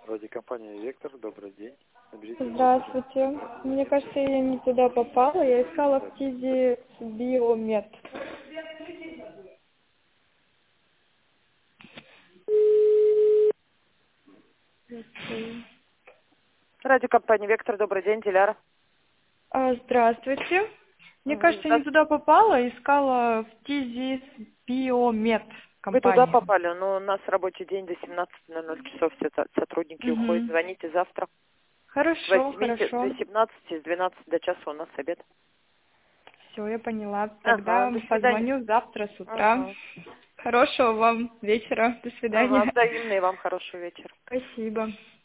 Радиокомпания «Вектор», добрый день. Наберите Здравствуйте. Мне кажется, я не туда попала. Я искала в ТИЗе Биомед. Радиокомпания «Вектор», добрый день, Диляра. Здравствуйте. Мне кажется, я не туда попала. Искала в ТИЗе Биомед Вы туда компанию. попали, но у нас рабочий день до 17:00 часов, все сотрудники уходят. Звоните завтра. Хорошо, С 8 хорошо. до 17, с 12 до часа у нас обед. Все, я поняла. Тогда До свидания. позвоню завтра с утра. Хорошего вам вечера. До свидания. Взаимно, и вам хорошего вечера. Спасибо.